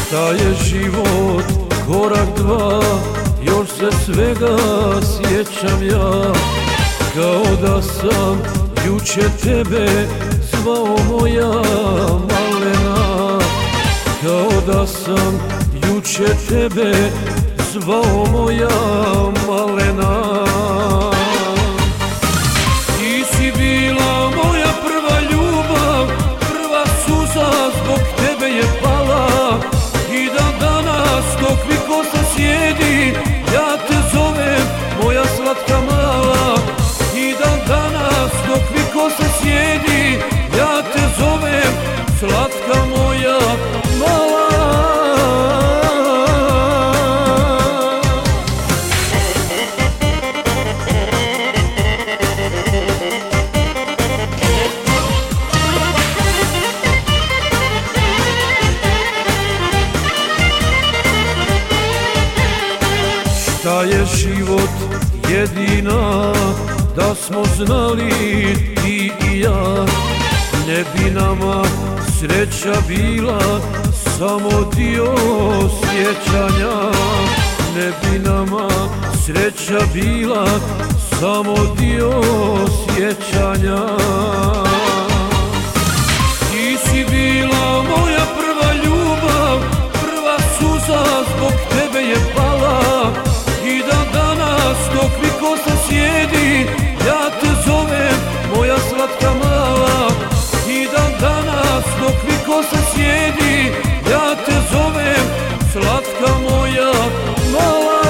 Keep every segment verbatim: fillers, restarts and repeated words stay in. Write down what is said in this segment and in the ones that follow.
Šta je život, korak dva, još se svega sjećam ja. Kao da sam juče tebe zvao moja malena. Kao da sam juče tebe zvao moja malena. Ti si bila moja prva ljubav, prva suza zbog tebe je pala. I dan danas dok mi kosa sjedi, ja te zovem moja slatka mala. I dan danas dok mi kosa sjedi, ja te zovem slatka moja mala. Šta je život jedina, da smo znali ti i ja. Ne bi nama sreća bila samo dio sjećanja. Ne bi nama sreća bila samo dio sjećanja. Ti si bila moja prva ljubav, prva suza zbog tebe je pala. I dan danas dok mi kosa sjedi, ja te zovem moja slatka mala. I dan danas dok mi kosa sjedi, ja te zovem slatka moja mala.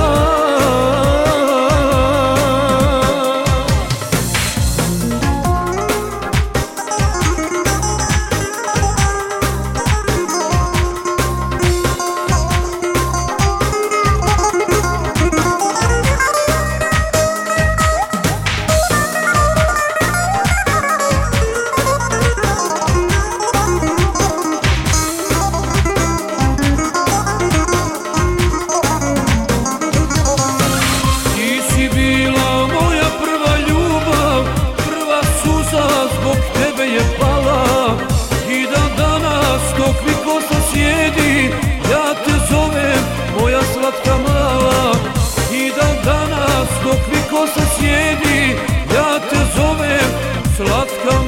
Zbog tebe je pala. I dan danas dok mi kosa sjedi, ja te zovem moja slatka mala. I dan danas dok mi kosa sjedi, ja te zovem slatka